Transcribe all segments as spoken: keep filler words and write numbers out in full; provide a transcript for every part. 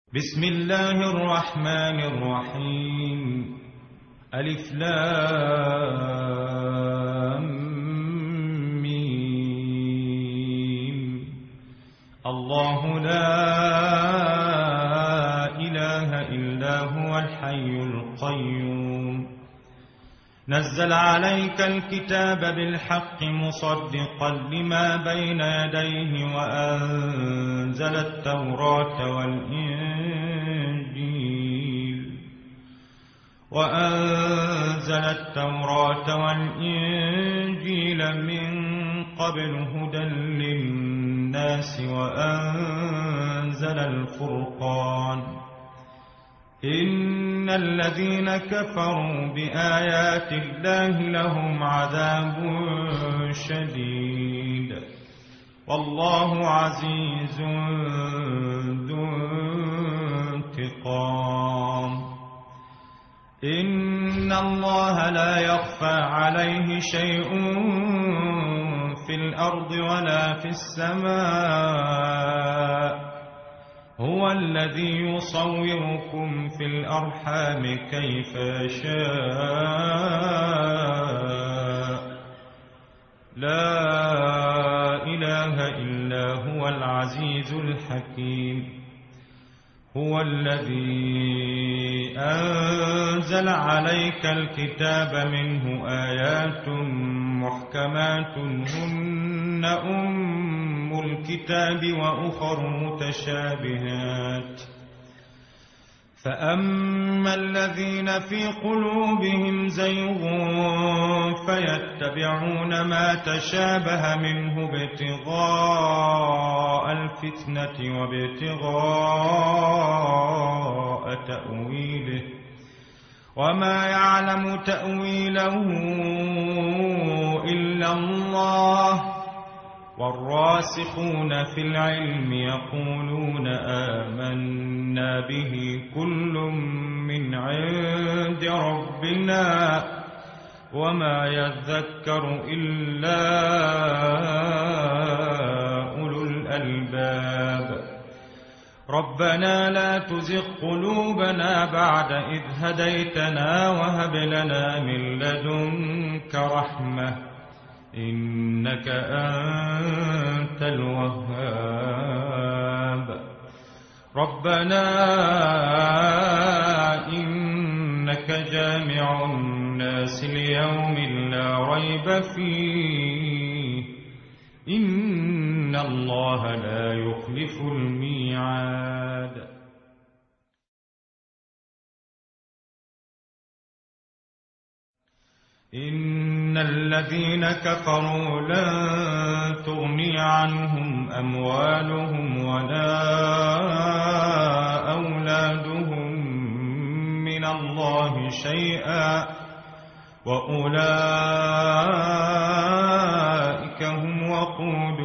بسم الله الرحمن الرحيم. ألف لام ميم. الله لا إله إلا هو الحي القيوم. نزل عليك الكتاب بالحق مصدقا لما بين يديه وأنزل التوراة والإنجيل وأنزل التوراة والإنجيل من قبل هدى للناس وأنزل الفرقان. إن الذين كفروا بآيات الله لهم عذاب شديد والله عزيز ذو انتقام. إن الله لا يخفى عليه شيء في الأرض ولا في السماء. هو الذي يصوركم في الأرحام كيف يشاء. لا إله إلا هو العزيز الحكيم. هو الذي أنزل عليك الكتاب منه آيات محكمات هن أم الكتاب وأخر متشابهات. فأما الذين في قلوبهم زيغ فيتبعون ما تشابه منه ابتغاء الفتنة وابتغاء تأويله وما يعلم تأويله إلا الله. والراسخون في العلم يقولون آمنا به كل من عند ربنا وما يذكر إلا أولو الألباب. ربنا لا تزغ قلوبنا بعد إذ هديتنا وهب لنا من لدنك رحمة إنك أنت الوهاب. ربنا إنك جامع الناس ليوم لا ريب فيه إن الله لا يخلف الميعاد. إن الذين كفروا لن تغني عنهم أموالهم ولا أولادهم من الله شيئا وأولئك هم وقود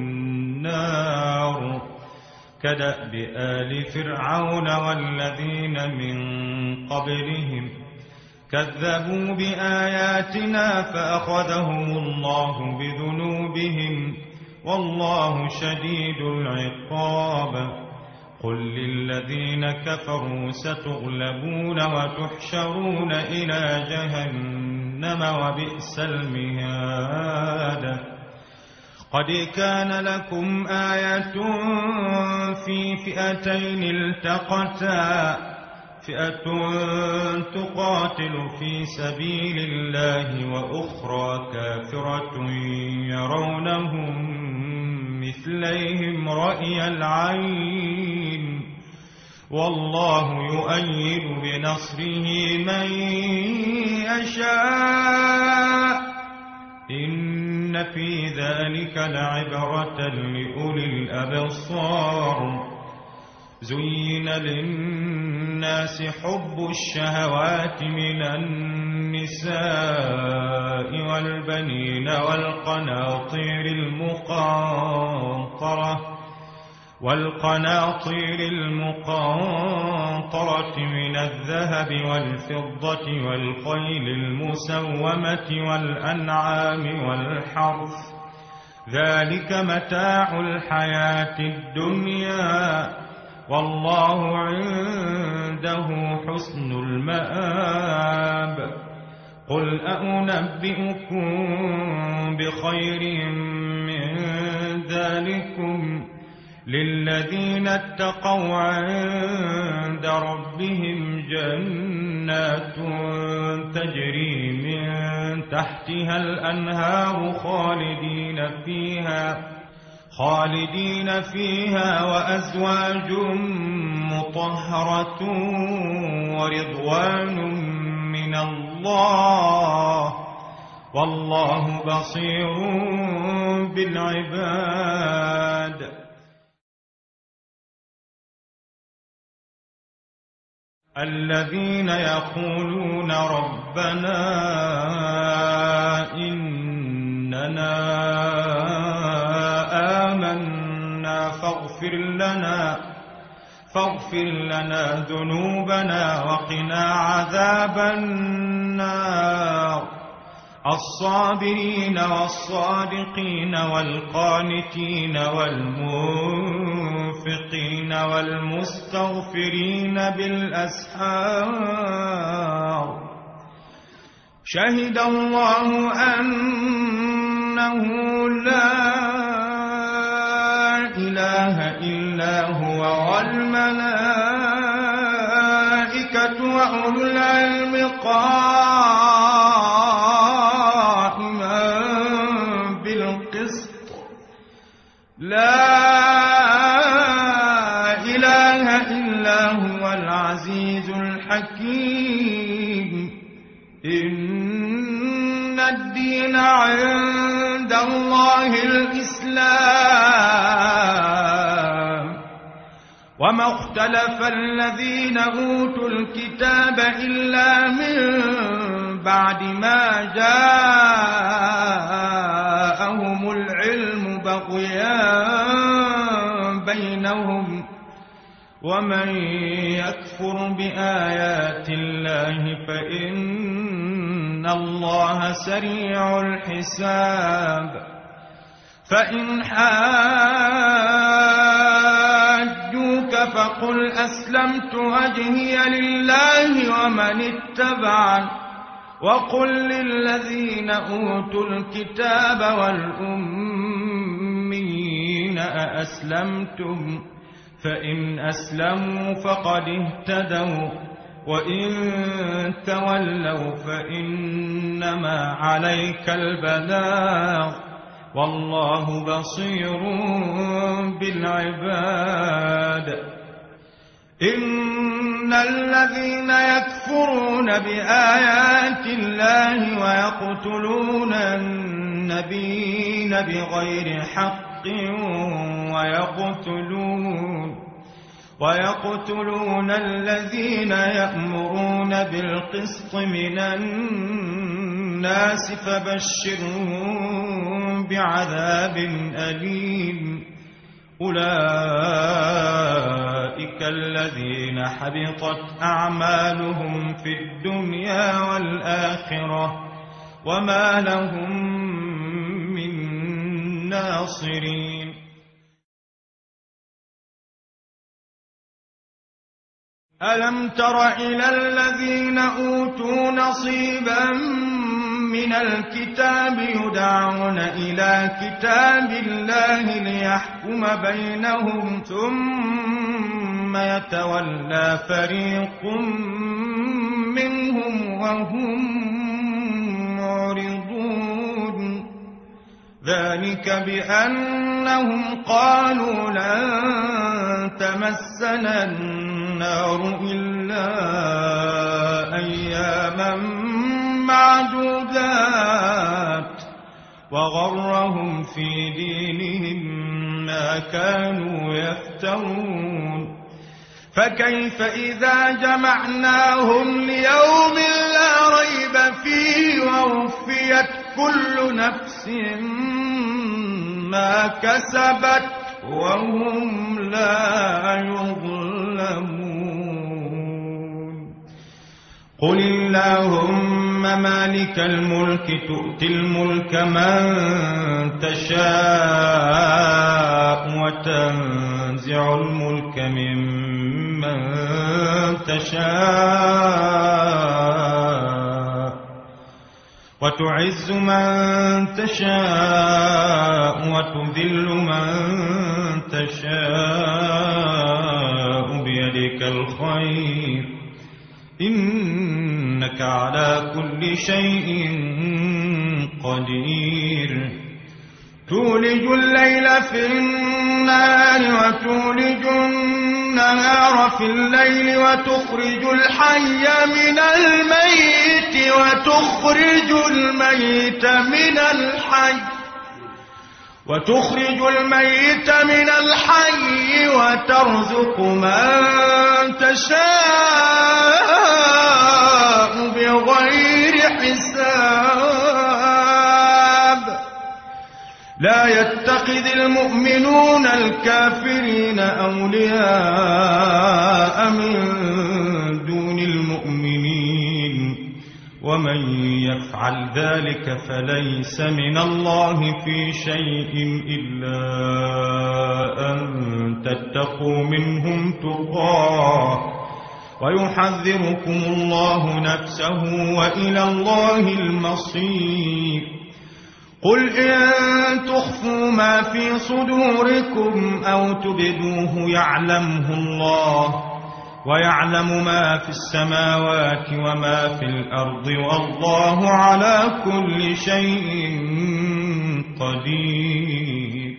النار كدأب آل فرعون والذين من قبلهم كذبوا بآياتنا فأخذهم الله بذنوبهم والله شديد العقاب. قل للذين كفروا ستغلبون وتحشرون إلى جهنم وبئس المهاد. قد كان لكم آية في فئتين التقتا فئة تقاتل في سبيل الله وأخرى كافرة يرونهم مثليهم رأي العين والله يؤيد بنصره من يشاء. إن في ذلك لعبرة لأولي الأبصار. زين للناس حب الشهوات من النساء والبنين والقناطير المقنطرة والقناطير المقنطرة من الذهب والفضة والخيل المسومة والأنعام والحرث ذلك متاع الحياة الدنيا والله عنده حسن المآب. قل أنبئكم بخير من ذلكم للذين اتقوا عند ربهم جنات تجري من تحتها الأنهار خالدين فيها خالدين فيها وأزواج مطهرة ورضوان من الله والله بصير بالعباد. الذين يقولون ربنا إننا آمنا فاغفر لنا فاغفر لنا ذنوبنا وقنا عذاب النار. الصابرين والصادقين والقانتين والمنفقين والمستغفرين بالأسحار. شهد الله أنه لا إله إلا هو والملائكة وأولو العلم قائما بالقسط. لا إله إلا هو العزيز الحكيم. إن الدين عند الله الإسلام وما اختلف الذين أوتوا الكتاب إلا من بعد ما جاءهم العلم بغيا بينهم ومن يكفر بآيات الله فإن الله سريع الحساب. فإن حاجوك فقل أسلمت وجهي لله ومن اتبعني وقل للذين أوتوا الكتاب والأميين أأسلمتم فإن أسلموا فقد اهتدوا وإن تولوا فإنما عليك البلاغ والله بصير بالعباد. إن الذين يكفرون بآيات الله ويقتلون النبيين بغير حق ويقتلون ويقتلون الذين يأمرون بالقسط من الناس فبشرهم بعذاب أليم. أولئك الذين حبطت أعمالهم في الدنيا والآخرة وما لهم من ناصرين. ألم تر إلى الذين أوتوا نصيبا من الكتاب يدعون إلى كتاب الله ليحكم بينهم ثم يتولى فريق منهم وهم معرضون. ذلك بأنهم قالوا لن تمسنا النار إلا أياما معدودات وغرهم في دينهم ما كانوا يفترون. فكيف إذا جمعناهم ليوم لا ريب فيه ووفيت كل نفس ما كسبت وهم لا يظلمون. قل اللهم يا مالك الملك تؤتي الملك من تشاء وتنزع الملك ممن تشاء وتعز من تشاء وتذل من تشاء بيدك الخير إنك على كل شيء قدير تولج الليل في النهار وتولج النهار في الليل وتخرج الحي من الميت وتخرج الميت من الحي وتخرج الميت من الحي وترزق من تشاء بغير حساب لا يتخذ المؤمنون الكافرين أولياء من دون المؤمنين ومن يفعل ذلك فليس من الله في شيء إلا أن تتقوا منهم تقاه ويحذركم الله نفسه وإلى الله المصير قل إن تخفوا ما في صدوركم أو تبدوه يعلمه الله ويعلم ما في السماوات وما في الأرض والله على كل شيء قدير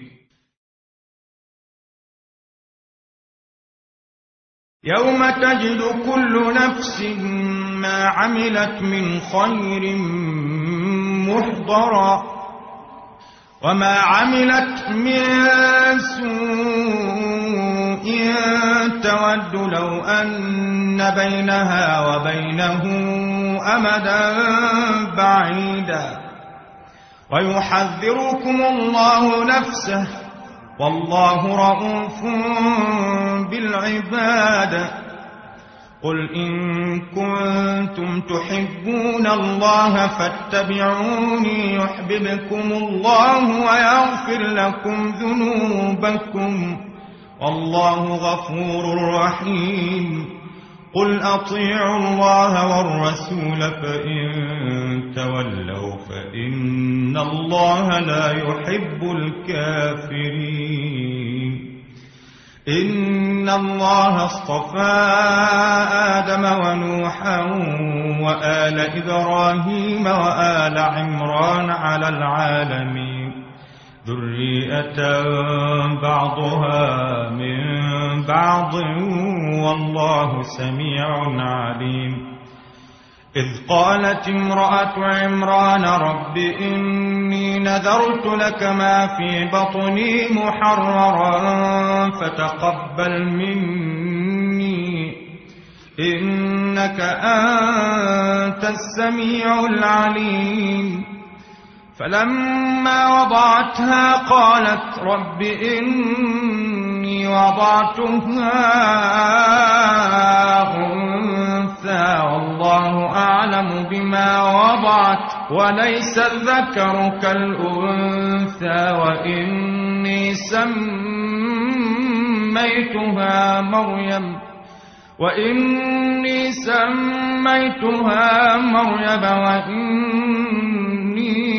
يوم تجد كل نفس ما عملت من خير محضرا وما عملت من سوء تود لو أن بينها وبينه أمدا بعيدا ويحذركم الله نفسه والله رءوف بالعباد قل إن كنتم تحبون الله فاتبعوني يحببكم الله ويغفر لكم ذنوبكم والله غفور رحيم قل أطيعوا الله والرسول فإن تولوا فإن الله لا يحب الكافرين إن الله اصطفى آدم ونوحا وآل إبراهيم وآل عمران على العالمين ذرية بعضها من بعض والله سميع عليم إذ قالت امرأة عمران رب إني نذرت لك ما في بطني محررا فتقبل مني إنك أنت السميع العليم فلما وضعتها قالت رب إني وضعتها أنثى والله أعلم بما وضعت وليس الذكر كالأنثى وإني سميتها مريم وإني سميتها مريم وإني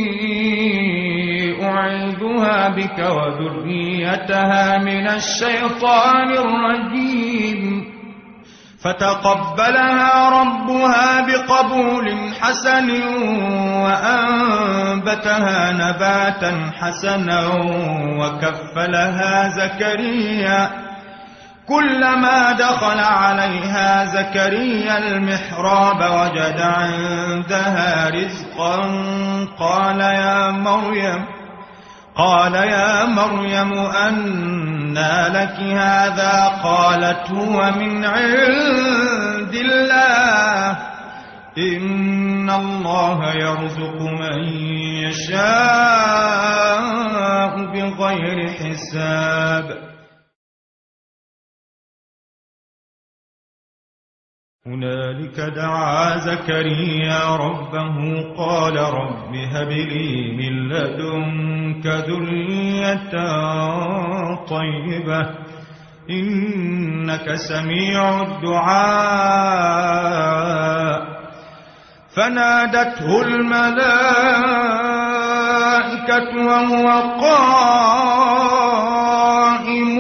أعيذها بك وذريتها من الشيطان الرجيم فتقبلها ربها بقبول حسن وأنبتها نباتا حسنا وكفلها زكريا كلما دخل عليها زكريا المحراب وجد عندها رزقا قال يا مريم قال يا مريم أنى لك هذا قالت هو من عند الله إن الله يرزق من يشاء بغير حساب هنالك دعا زكريا ربه قال رب هب لي من لدنك ذرية طيبة إنك سميع الدعاء فنادته الملائكة وهو قائم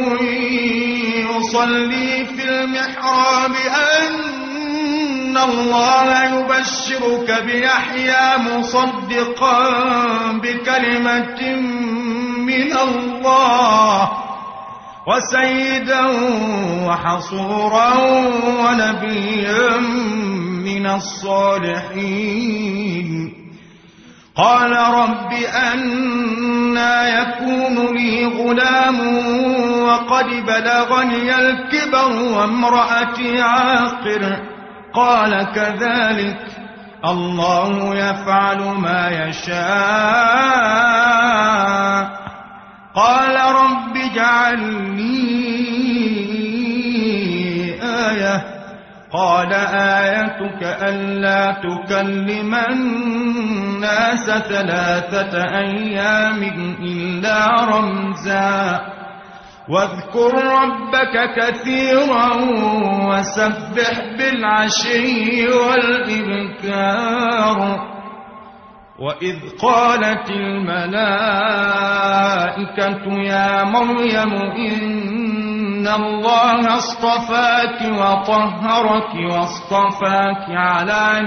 يصلي في المحراب أن الله يبشرك بيحيى مصدقا بكلمة من الله وسيدا وحصورا ونبيا من الصالحين قال رب أنى يكون لي غلام وقد بلغني الكبر وامرأتي عاقر قال كذلك الله يفعل ما يشاء قال رب اجعل لي آية قال آيتك ألا تكلم الناس ثلاثة أيام إلا رمزا واذكر ربك كثيرا وسبح بالعشي والإبكار وإذ قالت الملائكة يا مريم إن الله اصطفاك وطهرك واصطفاك على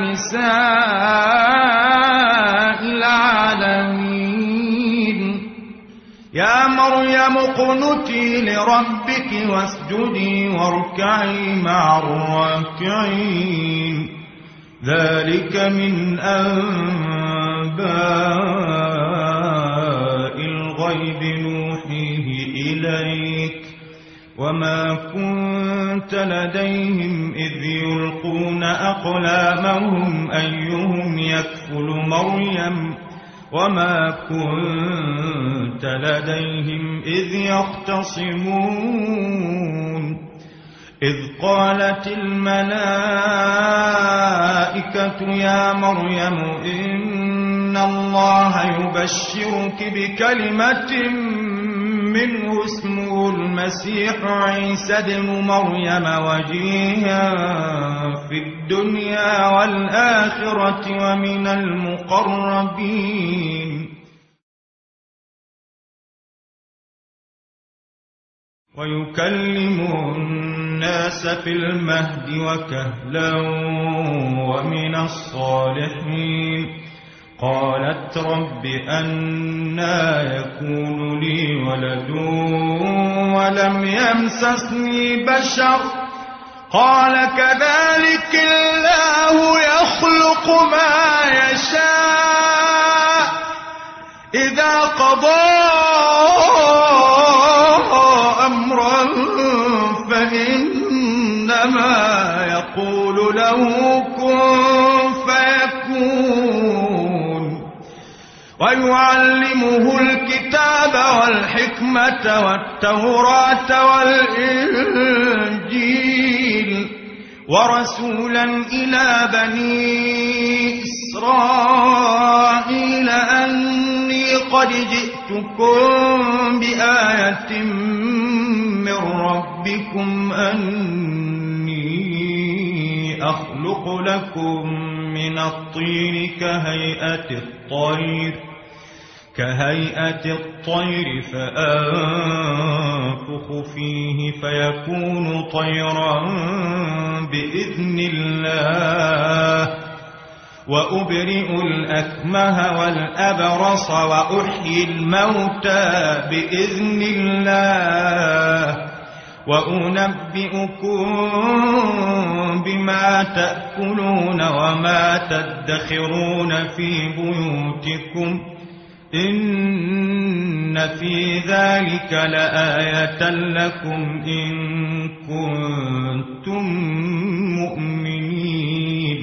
نساء العالمين يا مريم اقنتي لربك واسجدي واركعي مع الراكعين ذلك من أنباء الغيب نوحيه إليك وما كنت لديهم إذ يلقون أقلامهم أيهم يكفل مريم وما كنت لديهم إذ يختصمون إذ قالت الملائكة يا مريم إن الله يبشرك بكلمة منه اسمه المسيح عيسى ابن مريم وجيها في الدنيا والآخرة ومن المقربين ويكلم الناس في المهد وكهلا ومن الصالحين قالت رب أنى يكون لي ولد ولم يمسسني بشر قال كذلك الله يخلق ما يشاء إذا قضى أمرا فإنما يقول له كن فيكون ويعلمه الكتاب والحكمة والتوراة والإنجيل ورسولا إلى بني إسرائيل أني قد جئتكم بآية من ربكم أني أخلق لكم من الطين كهيئة الطير كهيئة الطير فأنفخ فيه فيكون طيرا بإذن الله وأبرئ الأكمه والأبرص وأحيي الموتى بإذن الله وأنبئكم بما تأكلون وما تدخرون في بيوتكم إن في ذلك لآية لكم إن كنتم مؤمنين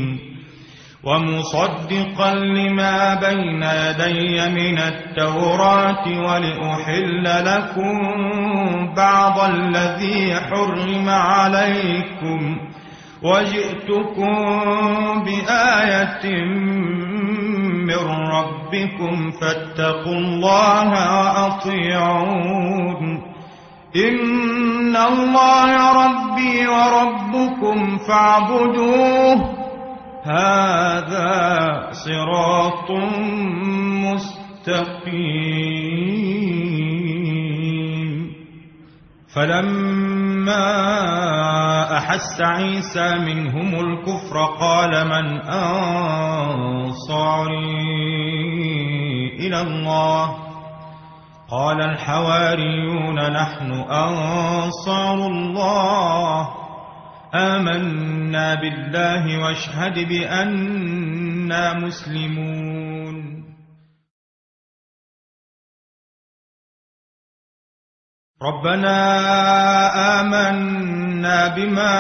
ومصدقا لما بين يدي من التوراة ولأحل لكم بعض الذي حرم عليكم وجئتكم بآية من ربكم فاتقوا الله وأطيعون إن الله ربي وربكم فاعبدوه هذا صراط مستقيم. فلما أحس عيسى منهم الكفر قال من أنصاري إلى الله قال الحواريون نحن أنصار الله آمنا بالله واشهد بأننا مسلمون. ربنا آمنا بما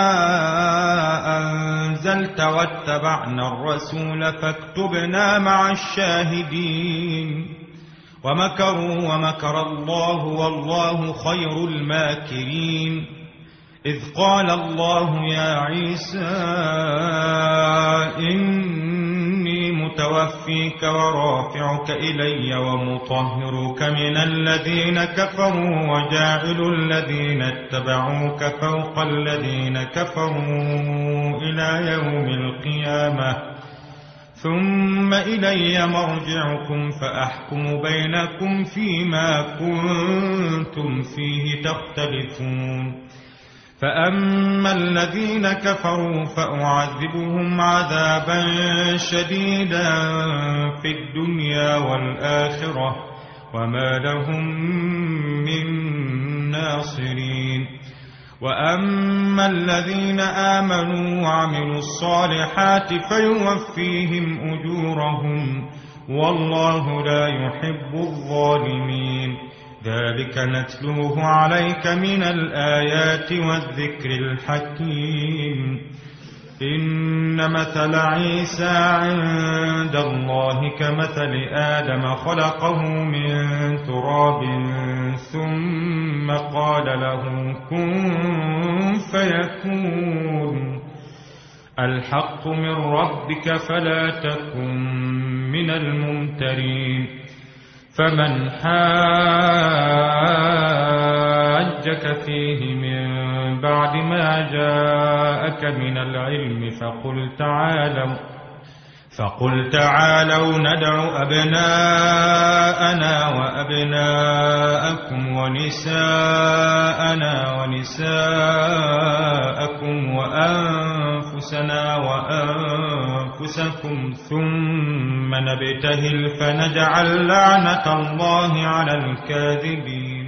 أنزلت واتبعنا الرسول فاكتبنا مع الشاهدين. ومكروا ومكر الله والله خير الماكرين. إذ قال الله يا عيسى إني متوفيك ورافعك إلي ومطهرك من الذين كفروا وجاعل الذين اتبعوك فوق الذين كفروا إلى يوم القيامة ثم إلي مرجعكم فأحكم بينكم فيما كنتم فيه تختلفون. فأما الذين كفروا فأعذبهم عذابا شديدا في الدنيا والآخرة وما لهم من ناصرين. وأما الذين آمنوا وعملوا الصالحات فيوفيهم أجورهم والله لا يحب الظالمين. ذلك نتلوه عليك من الآيات والذكر الحكيم. إن مثل عيسى عند الله كمثل آدم خلقه من تراب ثم قال له كن فيكون. الحق من ربك فلا تكن من الممترين. فمن حاجك فيه من بعد ما جاءك من العلم فقل تعالوا فقل تعالوا ندع أبناءنا وأبناءكم ونساءنا ونساءكم وأنفسنا وأنفسكم ثم نبتهل فنجعل لعنة الله على الكاذبين.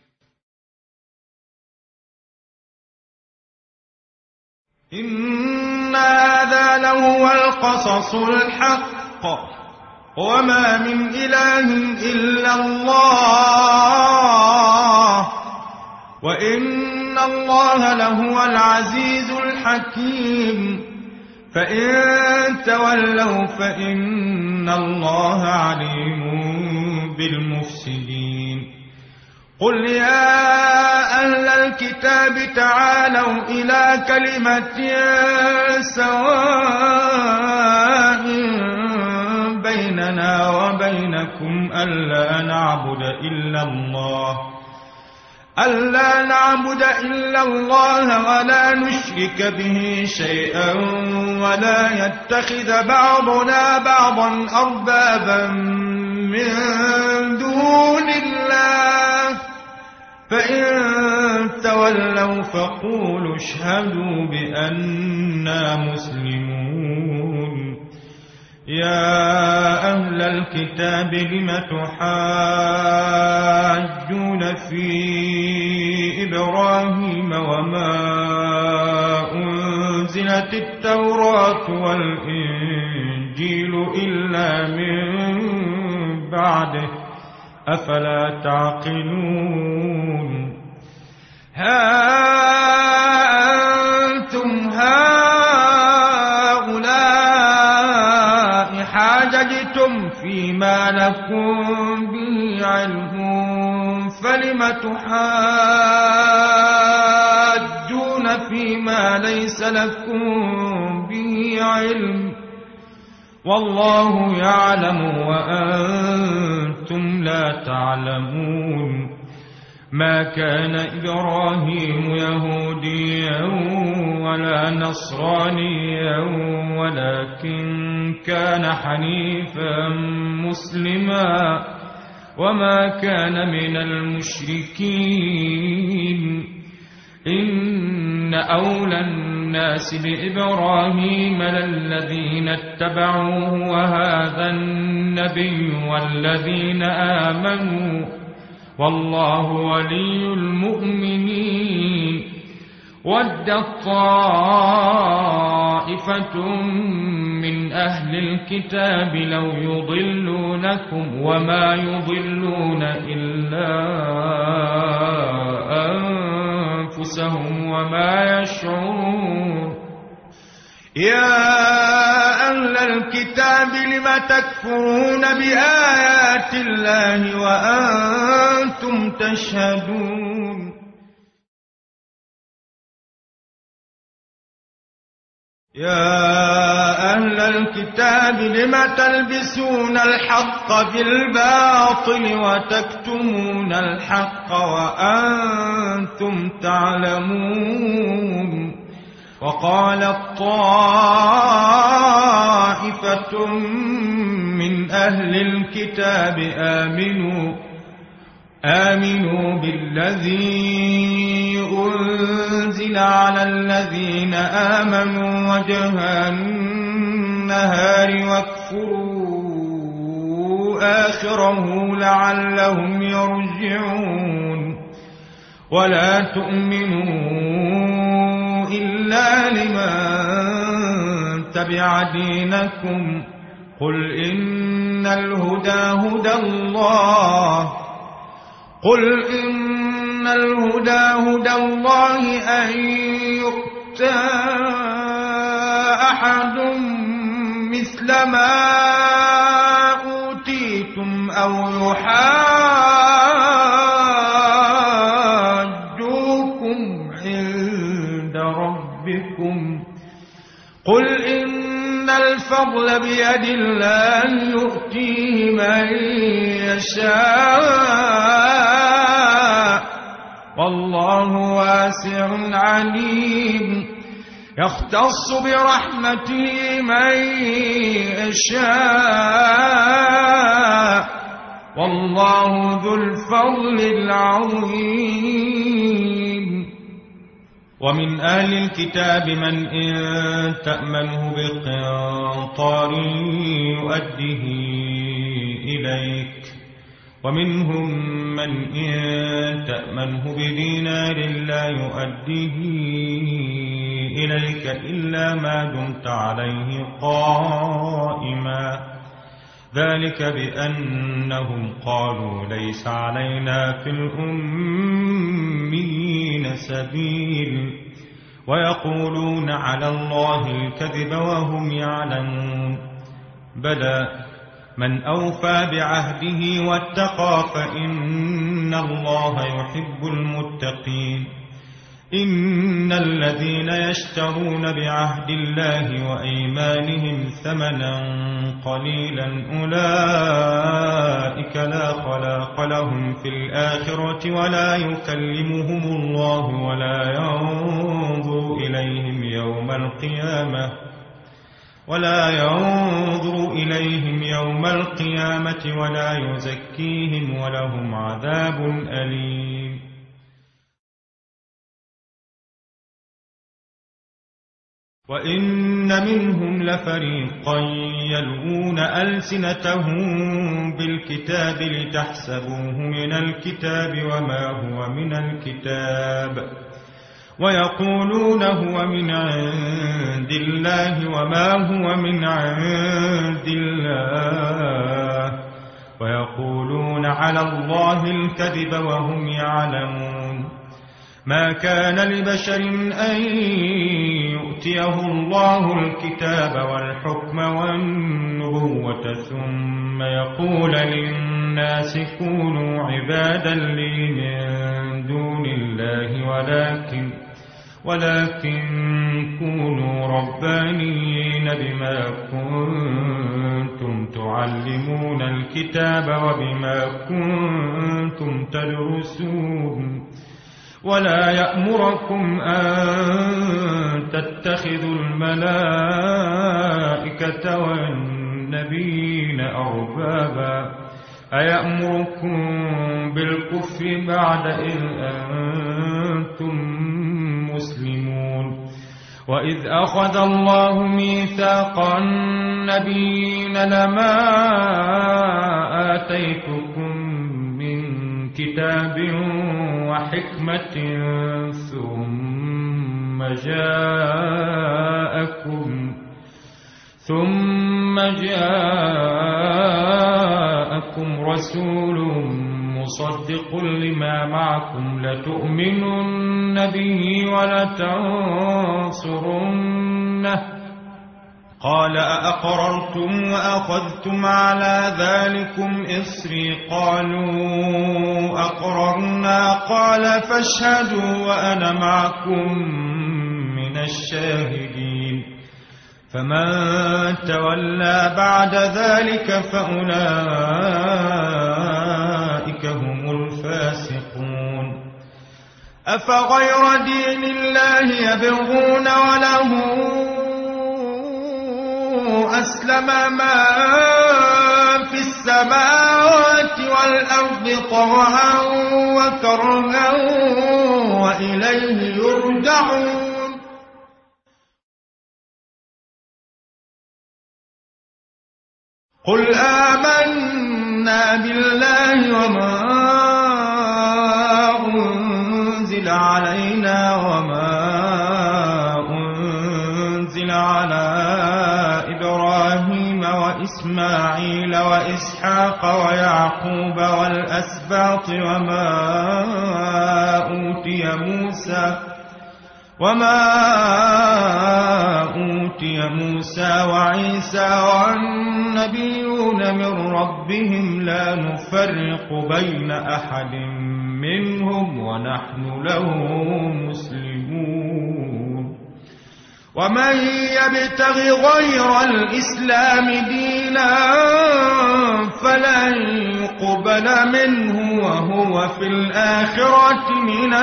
إن هذا لهو القصص الحق وما من إله إلا الله وإن الله لهو العزيز الحكيم. فإن تولوا فإن الله عليم بالمفسدين. قل يا أهل الكتاب تعالوا إلى كلمة سواء بيننا وبينكم ألا نعبد إلا الله ألا نعبد إلا الله ولا نشرك به شيئا ولا يتخذ بعضنا بعضا أربابا من دون الله. فإن تولوا فقولوا اشهدوا بأننا مسلمون. يا أهل الكتاب لم تحاجون في إبراهيم وما أنزلت التوراة والإنجيل إلا من بعده أفلا تعقلون. ها أنتم هؤلاء حاججتم فيما لكم به علم فلم تحاجون فيما ليس لكم به علم والله يعلم وأنتم لا تعلمون ما كان إبراهيم يهوديا ولا نصرانيا ولكن كان حنيفا مسلما وما كان من المشركين إن أولى الناس بإبراهيم للذين اتبعوه وهذا النبي والذين آمنوا والله ولي المؤمنين ودت طائفة من أهل الكتاب لو يضلونكم وما يضلون إلا أنفسهم وما يشعرون يا أهل الكتاب لم تكفرون بآيات الله وأنتم تشهدون يا أهل الكتاب لم تلبسون الحق بالباطل وتكتمون الحق وأنتم تعلمون وقالت طائفة من أهل الكتاب آمنوا آمنوا بالذي أنزل على الذين آمنوا وجه النهار واكفروا آخره لعلهم يرجعون ولا تؤمنوا إلا لمن تبع دينكم قل إن الهدى هدى الله قل إن الهدى هدى الله أن يؤتى أحد مثل ما أوتيتم أو يحاجوكم عند ربكم قل إن الفضل بيد الله يؤتيه من يشاء والله واسع عليم يختص برحمته من يشاء والله ذو الفضل العظيم ومن أهل الكتاب من إن تأمنه بقنطار يؤديه إليك ومنهم من إن تأمنه بدينار لا يؤديه إليك إلا ما دمت عليه قائما ذلك بأنهم قالوا ليس علينا في الأميين سبيل ويقولون على الله الكذب وهم يعلمون بلى من أوفى بعهده واتقى فإن الله يحب المتقين إن الذين يشترون بعهد الله وأيمانهم ثمنا قليلا أولئك لا خلاق لهم في الآخرة ولا يكلمهم الله ولا ينظر إليهم يوم القيامة ولا ينظر إليهم يوم القيامة ولا يزكيهم ولهم عذاب أليم وإن منهم لفريقا يلوون ألسنتهم بالكتاب لتحسبوه من الكتاب وما هو من الكتاب ويقولون هو من عند الله وما هو من عند الله ويقولون على الله الكذب وهم يعلمون ما كان لبشر أن يؤتيه الله الكتاب والحكم والنبوة ثم يقول للناس كونوا عبادا لي من دون الله ولكن ولكن كونوا ربانيين بما كنتم تعلمون الكتاب وبما كنتم تدرسون ولا يأمركم أن تتخذوا الملائكة والنبيين أربابا أيأمركم بالكفر بعد إذ أنتم مسلمون وإذ أخذ الله ميثاق النبيين لما آتيتكم من كتاب وحكمة ثم جاءكم ثم جاءكم رسول مصدق لما معكم لتؤمنن به ولتنصرنه قال أأقررتم وأخذتم على ذلكم إصري قالوا أقررنا قال فاشهدوا وأنا معكم من الشاهدين فمن تولى بعد ذلك فأولئك هم الفاسقون أفغير دين الله يبغون وله أسلم ما في السماوات والأرض طوعا وكرها وإليه يرجعون قل آمنا بالله وما أنزل علينا وما أنزل على إبراهيم وإسماعيل وإسحاق ويعقوب والأسباط وما أوتي موسى وما أوتي موسى وعيسى والنبيون من ربهم لا نفرق بين أحد منهم ونحن له مسلمون ومن يبتغ غير الإسلام دينا فلن يقبل منه وهو في الآخرة من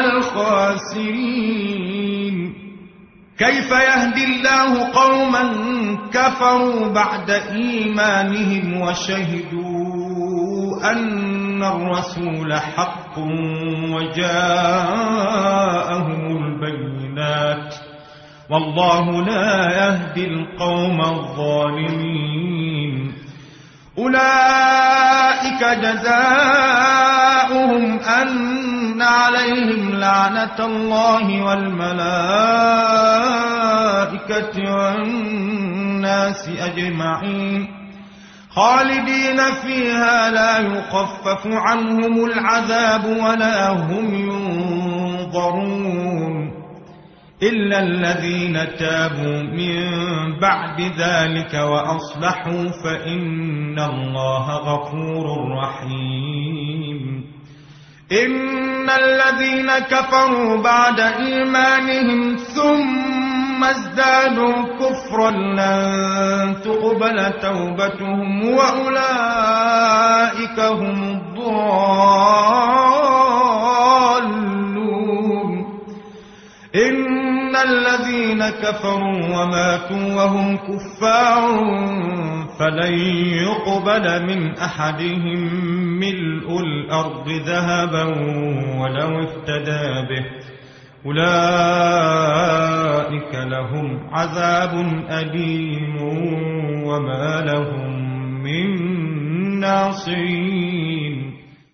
الخاسرين كيف يهدي الله قوما كفروا بعد إيمانهم وشهدوا أن الرسول حق وجاءهم البينات والله لا يهدي القوم الظالمين أولئك جزاؤهم أن عليهم لعنة الله والملائكة والناس أجمعين خالدين فيها لا يخفف عنهم العذاب ولا هم ينظرون إلا الذين تابوا من بعد ذلك وأصلحوا فإن الله غفور رحيم إن الذين كفروا بعد إيمانهم ثم ازدادوا كفرا لن تقبل توبتهم وأولئك هم الضالون إن الذين كفروا وماتوا وهم كفار فلن يقبل من أحدهم ملء الأرض ذهبا ولو افتدى به أولئك لهم عذاب أليم وما لهم من ناصرين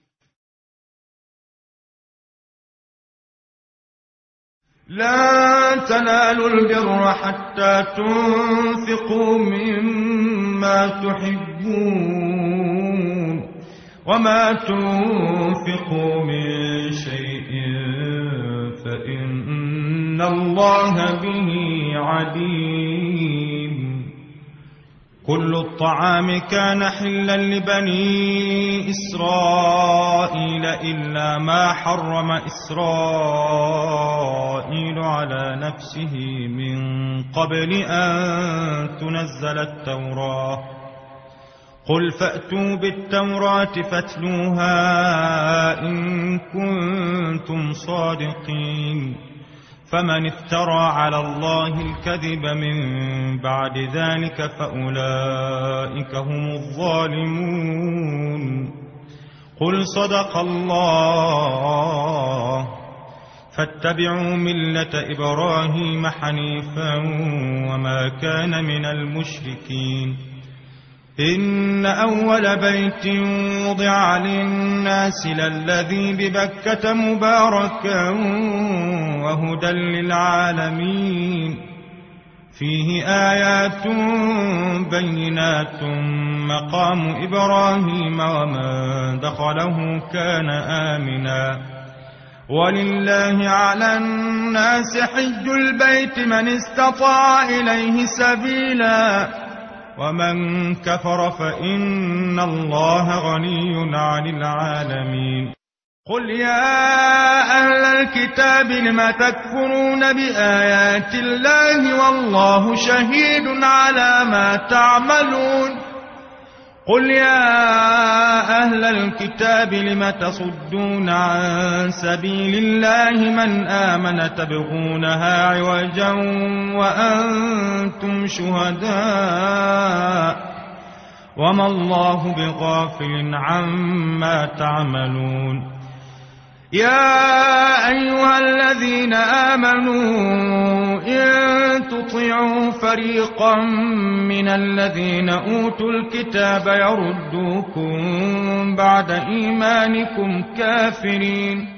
لا تنالوا البر حتى تنفقوا مما تحبون وما تنفقوا من شيء فإن الله به عليم كل الطعام كان حلا لبني إسرائيل إلا ما حرم إسرائيل على نفسه من قبل أن تنزل التوراة. قل فأتوا بالتوراة فاتلوها إن كنتم صادقين. فمن افترى على الله الكذب من بعد ذلك فأولئك هم الظالمون. قل صدق الله فاتبعوا ملة إبراهيم حنيفا وما كان من المشركين. إن أول بيت وضع للناس للذي ببكة مباركا وهدى للعالمين. فيه آيات بينات مقام إبراهيم ومن دخله كان آمنا. ولله على الناس حج البيت من استطاع إليه سبيلا ومن كفر فإن الله غني عن العالمين. قل يا أهل الكتاب لم تكفرون بآيات الله والله شهيد على ما تعملون. قل يا أهل الكتاب لم تصدون عن سبيل الله من آمن تبغونها عوجا وأنتم شهداء وما الله بغافل عما تعملون. يا أيها الذين آمنوا إن تطيعوا فريقا من الذين أوتوا الكتاب يردوكم بعد إيمانكم كافرين.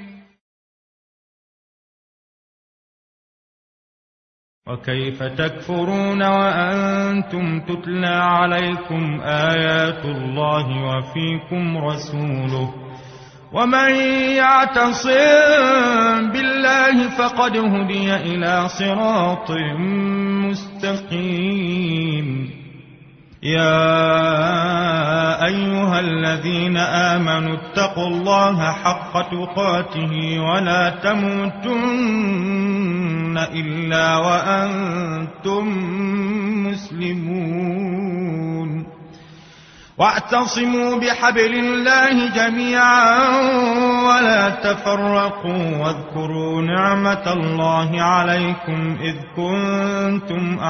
وكيف تكفرون وأنتم تتلى عليكم آيات الله وفيكم رسوله ومن يعتصم بالله فقد هدي إلى صراط مستقيم. يا أيها الذين آمنوا اتقوا الله حق تقاته ولا تموتن إلا وأنتم مسلمون. واعتصموا بحبل الله جميعا ولا تفرقوا واذكروا نعمة الله عليكم إذ كنتم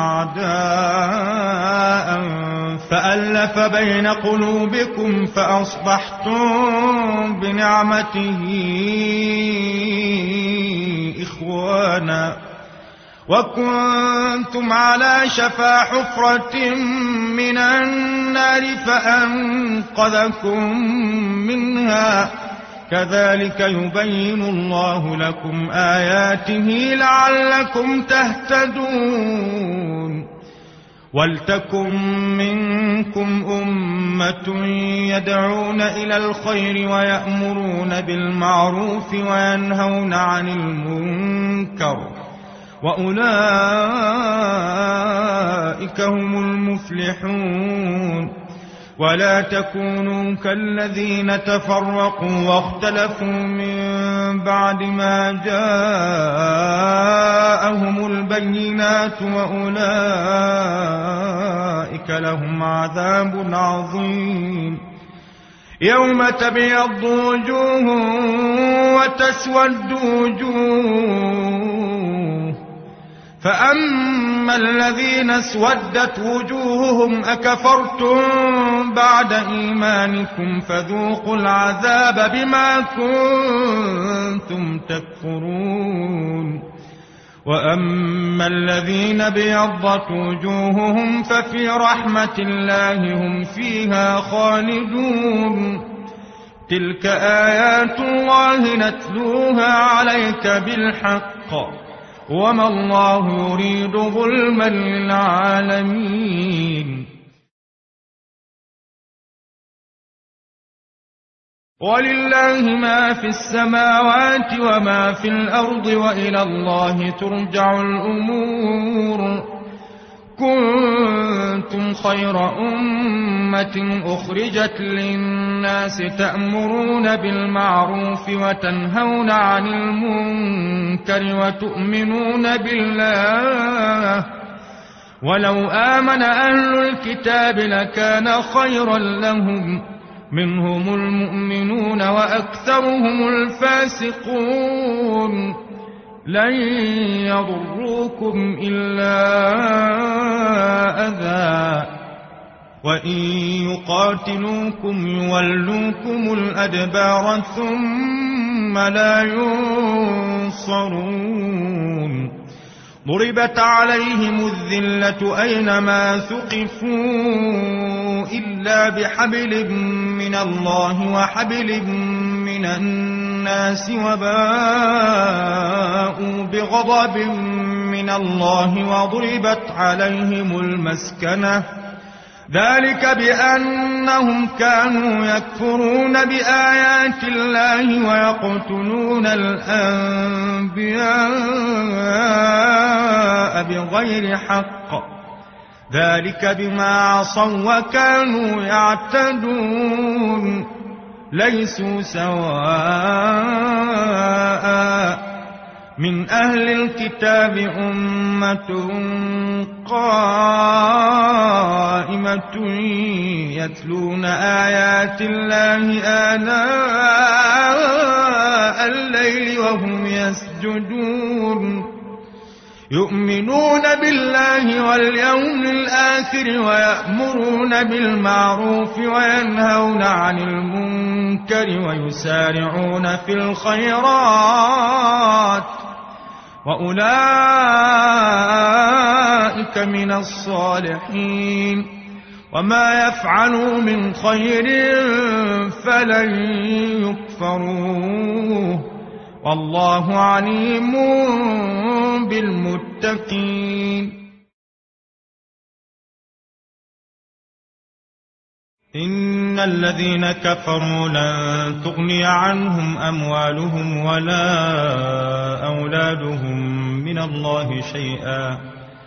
أعداء فألف بين قلوبكم فأصبحتم بنعمته إخوانا وكنتم على شفا حفرة من النار فأنقذكم منها. كذلك يبين الله لكم آياته لعلكم تهتدون. ولتكن منكم أمة يدعون إلى الخير ويأمرون بالمعروف وينهون عن المنكر وأولئك هم المفلحون. ولا تكونوا كالذين تفرقوا واختلفوا من بعد ما جاءهم البينات وأولئك لهم عذاب عظيم. يوم تبيض وجوه وتسود وجوه فأما الذين اسودت وجوههم أكفرتم بعد إيمانكم فذوقوا العذاب بما كنتم تكفرون. وأما الذين ابيضت وجوههم ففي رحمة الله هم فيها خالدون. تلك آيات الله نتلوها عليك بالحق وما الله يريد ظلما للعالمين. ولله ما في السماوات وما في الأرض وإلى الله ترجع الأمور. كنتم خير أمة أخرجت للناس تأمرون بالمعروف وتنهون عن المنكر وتؤمنون بالله ولو آمن أهل الكتاب لكان خيرا لهم منهم المؤمنون وأكثرهم الفاسقون لن يضروكم إلا أذى وإن يقاتلوكم يولوكم الأدبار ثم لا ينصرون ضربت عليهم الذلة أينما ثقفوا إلا بحبل من الله وحبل من الناس وباءوا بغضب من الله وضربت عليهم المسكنة ذلك بأنهم كانوا يكفرون بآيات الله ويقتلون الأنبياء بغير حق ذلك بما عصوا وكانوا يعتدون ليسوا سواء من أهل الكتاب أمة قائمة يتلون آيات الله آناء الليل وهم يسجدون يؤمنون بالله واليوم الآخر ويأمرون بالمعروف وينهون عن المنكر ويسارعون في الخيرات وأولئك من الصالحين وما يفعلوا من خير فلن يكفروه والله عليم بالمتقين إن الذين كفروا لن تغني عنهم أموالهم ولا أولادهم من الله شيئا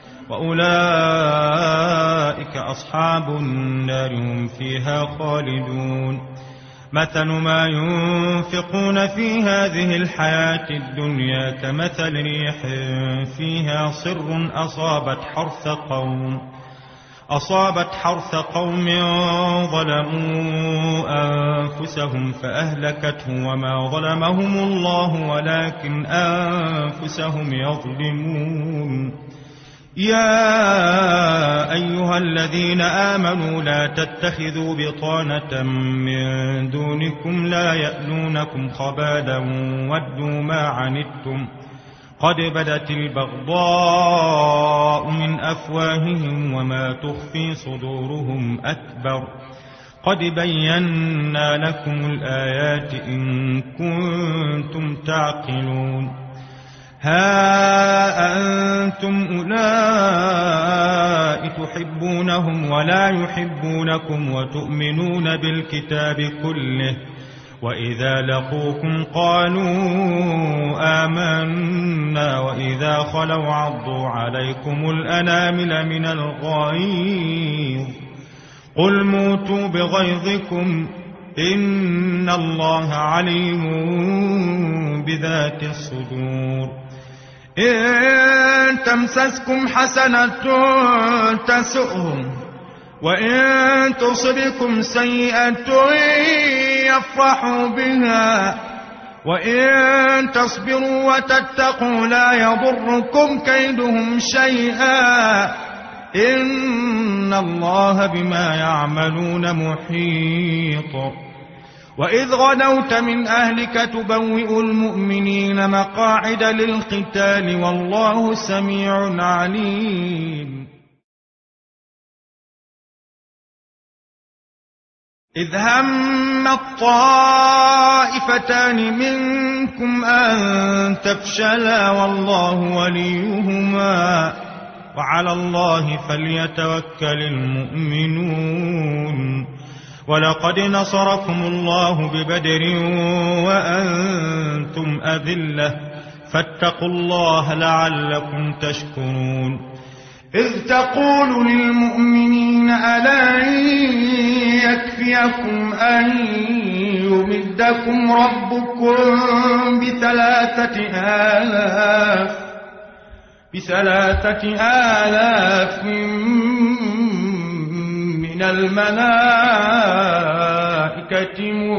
وأولئك أصحاب النار هم فيها خالدون مثل ما ينفقون في هذه الحياة الدنيا كمثل ريح فيها صر أصابت حرث قوم أصابت حرث قوم ظلموا أنفسهم فأهلكته وما ظلمهم الله ولكن أنفسهم يظلمون يا أيها الذين آمنوا لا تتخذوا بطانة من دونكم لا يألونكم خبالا ودوا ما عنتم قد بدت البغضاء من أفواههم وما تخفي صدورهم أكبر قد بينا لكم الآيات إن كنتم تعقلون ها أنتم أولئك تحبونهم ولا يحبونكم وتؤمنون بالكتاب كله وإذا لقوكم قالوا آمنا وإذا خلوا عضوا عليكم الأنامل من الغيظ قل موتوا بغيظكم إن الله عليم بذات الصدور إن تمسسكم حسنة تسؤهم وإن تصبكم سيئة يفرحوا بها وإن تصبروا وتتقوا لا يضركم كيدهم شيئا إن الله بما يعملون محيط وإذ غدوت من أهلك تبوئ المؤمنين مقاعد للقتال والله سميع عليم إذ هم الطائفتان منكم أن تفشلا والله وليهما وعلى الله فليتوكل المؤمنون ولقد نصركم الله ببدر وأنتم أذلة فاتقوا الله لعلكم تشكرون إذ تقول للمؤمنين ألا يكفيكم أن يمدكم ربكم بثلاثة آلاف بثلاثة آلاف من الملائكة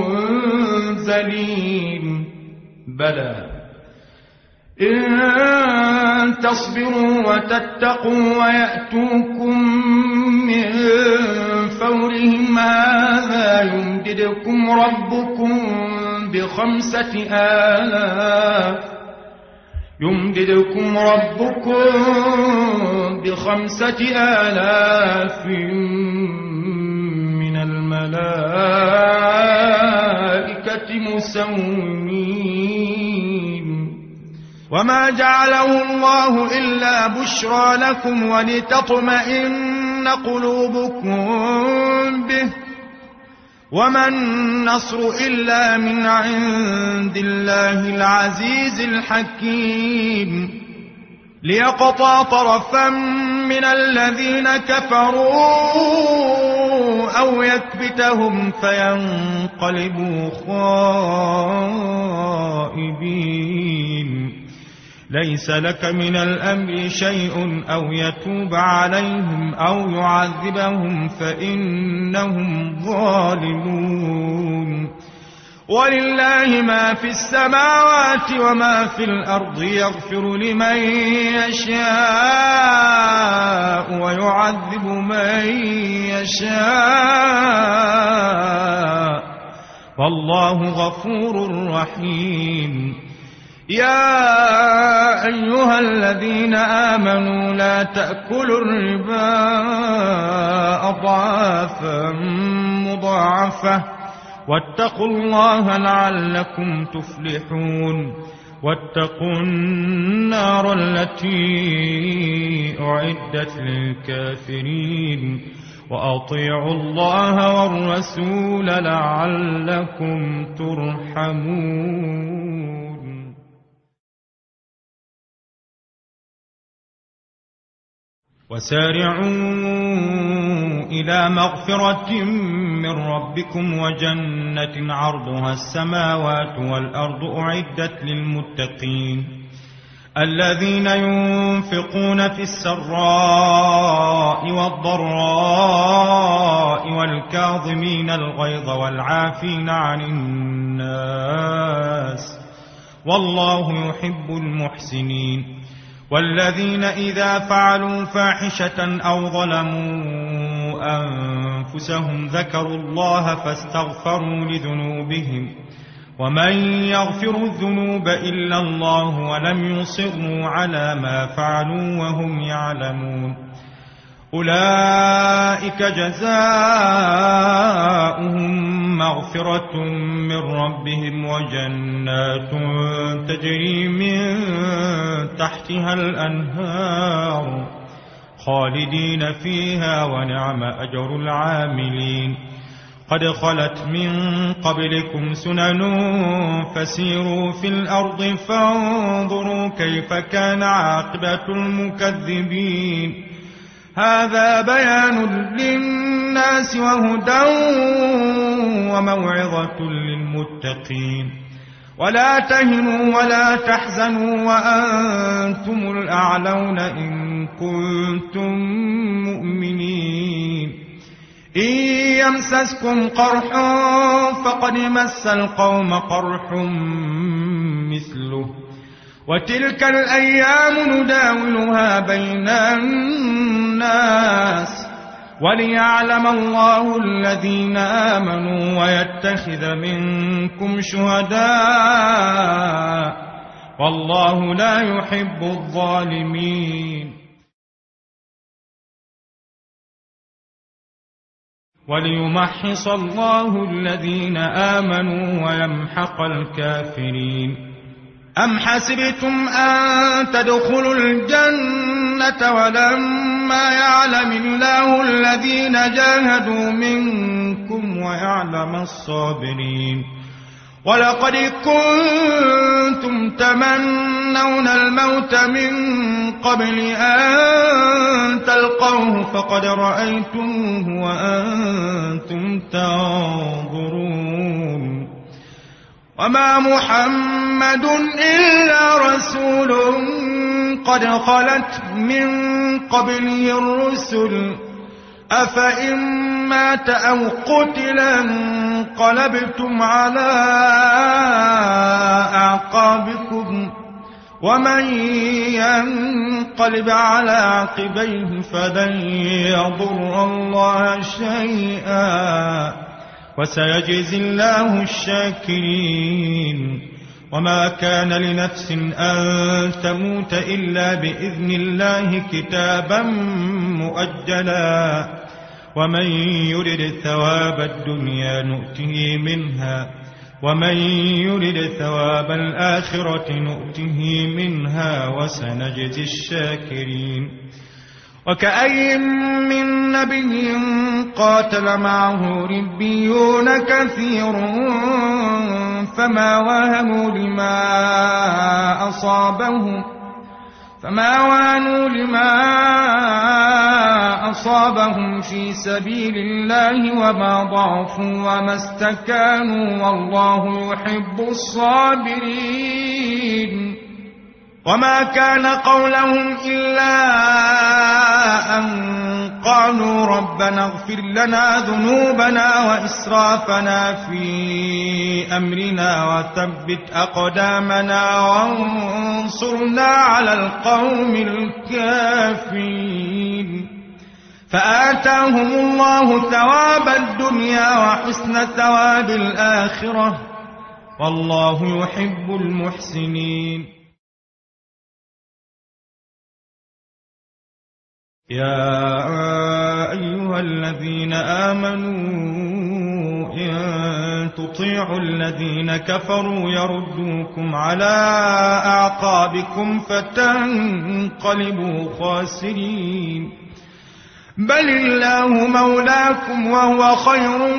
منزلين بلى إن تصبروا وتتقوا ويأتوكم من فورهم هذا يمددكم ربكم بخمسة آلاف يمددكم ربكم بخمسة آلاف من الملائكة مسومين وما جعله الله إلا بشرى لكم ولتطمئن قلوبكم به وما النصر إلا من عند الله العزيز الحكيم ليقطع طرفا من الذين كفروا أو يكبتهم فينقلبوا خائبين ليس لك من الأمر شيء أو يتوب عليهم أو يعذبهم فإنهم ظالمون ولله ما في السماوات وما في الأرض يغفر لمن يشاء ويعذب من يشاء والله غفور رحيم يا أيها الذين آمنوا لا تأكلوا الربا أضعافا مضاعفة واتقوا الله لعلكم تفلحون واتقوا النار التي أعدت للكافرين وأطيعوا الله والرسول لعلكم ترحمون وسارعوا إلى مغفرة من ربكم وجنة عرضها السماوات والأرض أعدت للمتقين الذين ينفقون في السراء والضراء والكاظمين الغيظ والعافين عن الناس والله يحب المحسنين والذين إذا فعلوا فاحشة أو ظلموا أنفسهم ذكروا الله فاستغفروا لذنوبهم ومن يغفر الذنوب إلا الله ولم يصروا على ما فعلوا وهم يعلمون أولئك جزاؤهم مغفرة من ربهم وجنات تجري من تحتها الأنهار خالدين فيها ونعم أجر العاملين قد خلت من قبلكم سنن فسيروا في الأرض فانظروا كيف كان عاقبة المكذبين هذا بيان للناس وهدى وموعظة للمتقين ولا تهنوا ولا تحزنوا وأنتم الأعلون إن كنتم مؤمنين إن يمسسكم قرح فقد مس القوم قرح مثله وتلك الأيام نداولها بين الناس وليعلم الله الذين آمنوا ويتخذ منكم شهداء والله لا يحب الظالمين وليمحص الله الذين آمنوا ويمحق الكافرين أم حسبتم أن تدخلوا الجنة ولما يعلم الله الذين جاهدوا منكم ويعلم الصابرين ولقد كنتم تمنون الموت من قبل أن فقد رأيتموه وأنتم تنظرون وما محمد إلا رسول قد خلت من قبله الرسل أفإن مات أو قتلا انقلبتم على أعقابكم ومن ينقلب على عقبيه فلن يضر الله شيئا وسيجزي الله الشاكرين وما كان لنفس أن تموت إلا بإذن الله كتابا مؤجلا ومن يرد ثواب الدنيا نؤته منها ومن يرد ثواب الآخرة نؤته منها وسنجزي الشاكرين وكأي من نبي قاتل معه ربيون كثير فما وهنوا لما أصابهم فما وهنوا لما أصابهم في سبيل الله وما ضعفوا وما استكانوا والله يحب الصابرين وما كان قولهم إلا أن قالوا ربنا اغفر لنا ذنوبنا وإسرافنا في أمرنا وثبت أقدامنا وانصرنا على القوم الكافرين فآتاهم الله ثواب الدنيا وحسن ثواب الآخرة والله يحب المحسنين يا أيها الذين آمنوا إن تطيعوا الذين كفروا يردوكم على أعقابكم فتنقلبوا خاسرين بل الله مولاكم وهو خير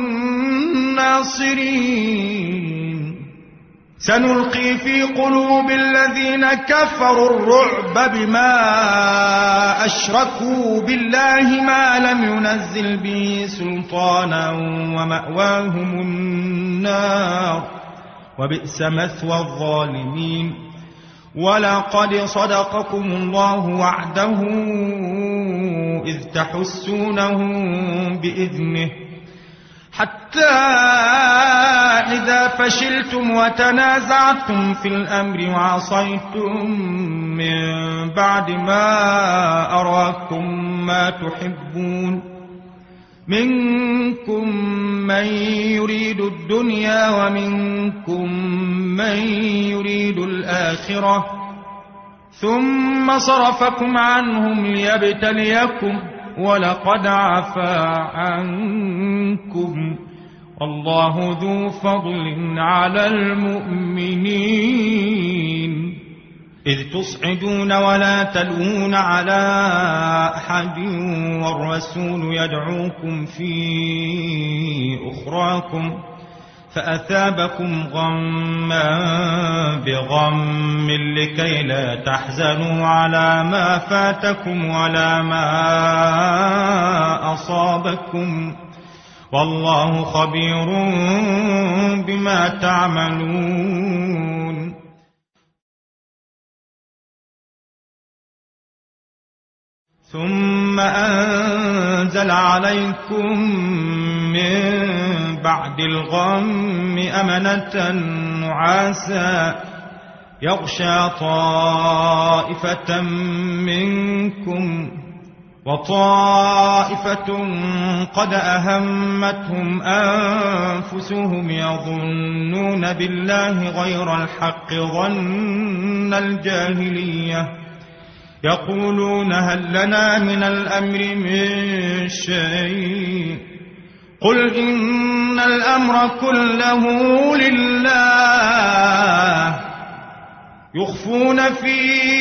الناصرين سنلقي في قلوب الذين كفروا الرعب بما أشركوا بالله ما لم ينزل به سلطانا ومأواهم النار وبئس مثوى الظالمين ولقد صدقكم الله وعده إذ تحسونهم بإذنه حتى إذا فشلتم وتنازعتم في الأمر وعصيتم من بعد ما أراكم ما تحبون منكم من يريد الدنيا ومنكم من يريد الآخرة ثم صرفكم عنهم ليبتليكم ولقد عفا عنكم والله ذو فضل على المؤمنين إذ تصعدون ولا تلوون على أحد والرسول يدعوكم في أخراكم فأثابكم غما بغم لكي لا تحزنوا على ما فاتكم ولا ما أصابكم والله خبير بما تعملون ثم أنزل عليكم من بعد الغم أمنة نعاسا يغشى طائفة منكم وطائفة قد أهمتهم أنفسهم يظنون بالله غير الحق ظن الجاهلية يقولون هل لنا من الأمر من شيء قل إن الأمر كله لله يخفون في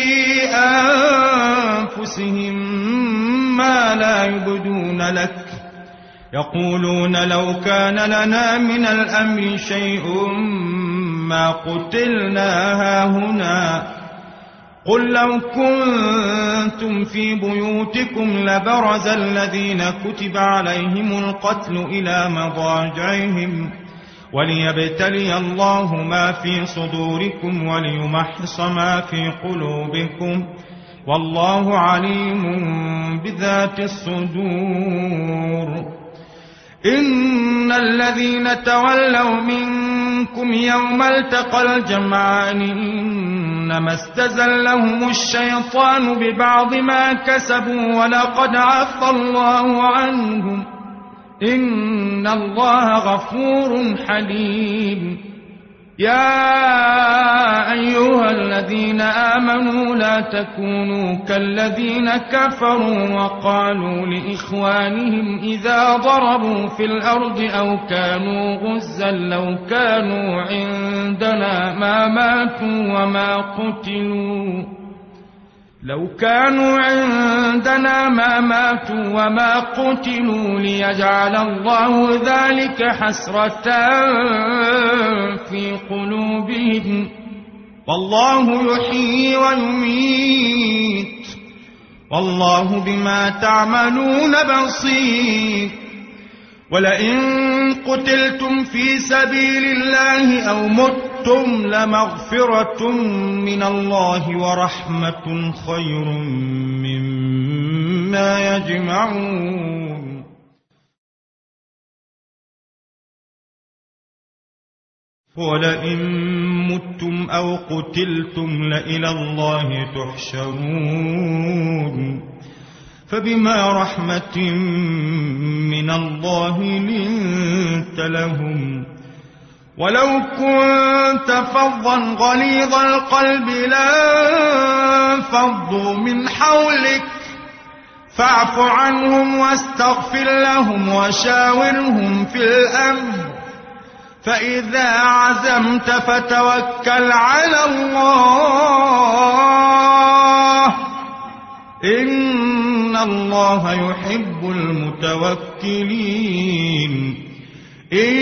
أنفسهم ما لا يبدون لك يقولون لو كان لنا من الأمر شيء ما قتلنا هاهنا قل لو كنتم في بيوتكم لبرز الذين كتب عليهم القتل إلى مضاجعهم وليبتلي الله ما في صدوركم وليمحص ما في قلوبكم والله عليم بذات الصدور. إن الذين تولوا منكم يوم التقى الجمعان إنما استزلهم الشيطان ببعض ما كسبوا ولقد عفى الله عنهم إن الله غفور حليم. يا أيها الذين آمنوا لا تكونوا كالذين كفروا وقالوا لإخوانهم إذا ضربوا في الأرض أو كانوا غزا لو كانوا عندنا ما ماتوا وما قتلوا لو كانوا عندنا ما ماتوا وما قتلوا ليجعل الله ذلك حسرة في قلوبهم والله يحيي ويميت والله بما تعملون بصير. ولئن قتلتم في سبيل الله أو متم لمغفرة من الله ورحمة خير مما يجمعون. ولئن متم أو قتلتم لإلى الله تحشرون. فبما رحمة من الله لنت لهم ولو كنت فظا غليظ القلب لانفضوا من حولك فاعف عنهم واستغفر لهم وشاورهم في الأمر فإذا عزمت فتوكل على الله إن الله يحب المتوكلين. إن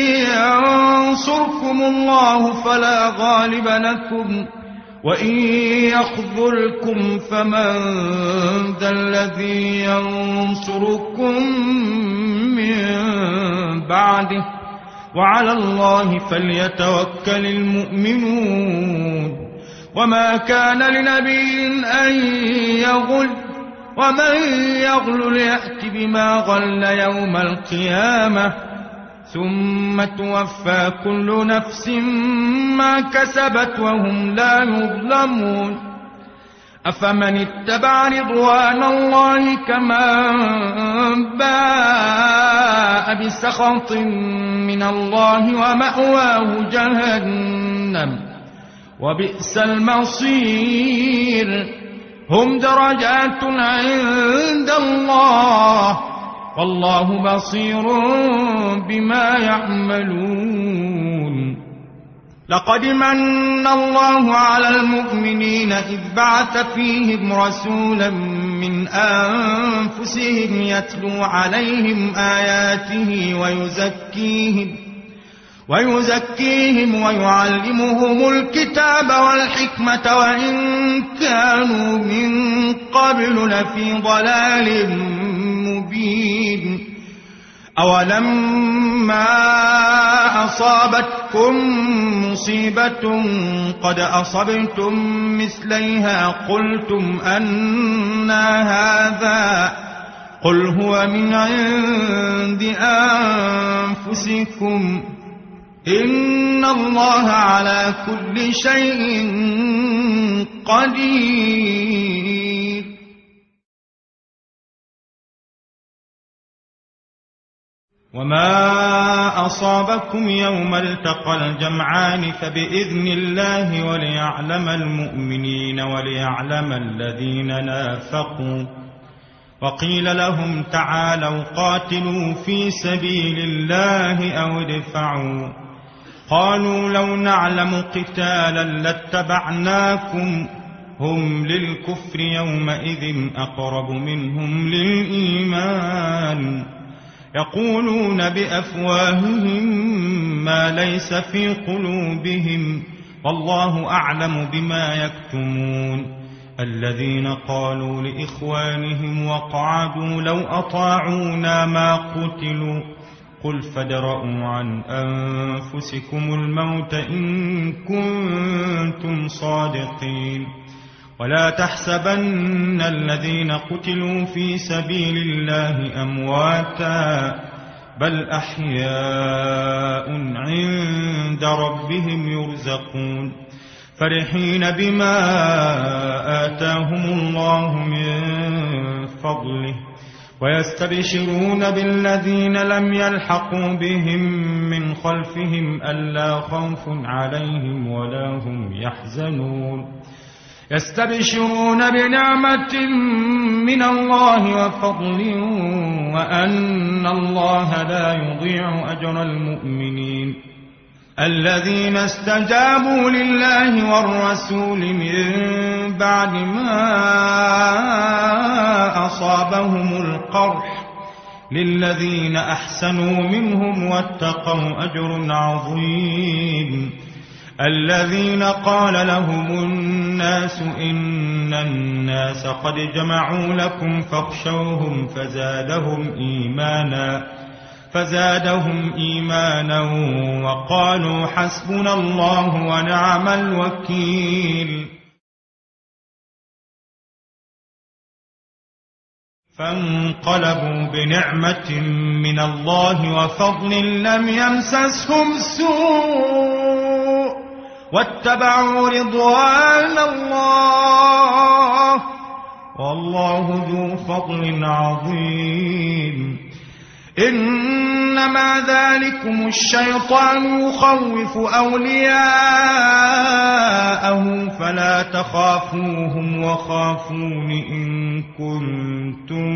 ينصركم الله فلا غالب لكم وإن يخذلكم فمن ذا الذي ينصركم من بعده وعلى الله فليتوكل المؤمنون. وما كان لنبي أن يغل ومن يغل يأت بما غل يوم القيامة ثم توفى كل نفس ما كسبت وهم لا يظلمون. أفمن اتبع رضوان الله كمن باء بسخط من الله ومأواه جهنم وبئس المصير. هم درجات عند الله والله بصير بما يعملون. لقد من الله على المؤمنين إذ بعث فيهم رسولا من أنفسهم يتلو عليهم آياته ويزكيهم ويزكيهم ويعلمهم الكتاب والحكمة وإن كانوا من قبل لفي ضلال مبين. أولما أصابتكم مصيبة قد أصبتم مثليها قلتم أنى هذا قل هو من عند أنفسكم إن الله على كل شيء قدير. وما أصابكم يوم التقى الجمعان فبإذن الله وليعلم المؤمنين وليعلم الذين نافقوا. وقيل لهم تعالوا قاتلوا في سبيل الله أو ادفعوا قالوا لو نعلم قتالا لاتبعناكم هم للكفر يومئذ أقرب منهم للإيمان يقولون بأفواههم ما ليس في قلوبهم والله أعلم بما يكتمون الذين قالوا لإخوانهم وقعدوا لو أطاعونا ما قتلوا قل فادرءوا عن أنفسكم الموت إن كنتم صادقين ولا تحسبن الذين قتلوا في سبيل الله أمواتا بل أحياء عند ربهم يرزقون فرحين بما آتاهم الله من فضله ويستبشرون بالذين لم يلحقوا بهم من خلفهم ألا خوف عليهم ولا هم يحزنون يستبشرون بنعمة من الله وفضل وأن الله لا يضيع أجر المؤمنين الذين استجابوا لله والرسول من بعد ما أصابهم القرح للذين أحسنوا منهم واتقوا أجر عظيم الذين قال لهم الناس إن الناس قد جمعوا لكم فاخشوهم فزادهم إيمانا فزادهم إيمانا وقالوا حسبنا الله ونعم الوكيل فانقلبوا بنعمة من الله وفضل لم يمسسهم سوء واتبعوا رضوان الله والله ذو فضل عظيم إنما ذلكم الشيطان يخوف أولياءه فلا تخافوهم وخافون إن كنتم